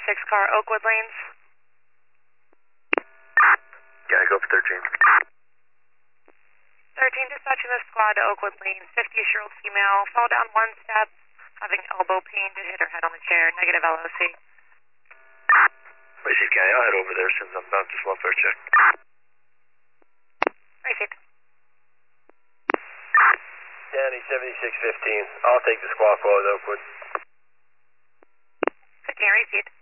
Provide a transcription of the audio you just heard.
car, Oakwood Lanes. Yeah, go for 13. 13, dispatching the squad to Oakwood Lanes. 50-year-old female, fall down one step, having elbow pain to hit her head on the chair, negative LOC. Receive County, I'll head over there since I'm about this welfare check. Received. County 7615, I'll take the squawk call at Oakwood. 15, received.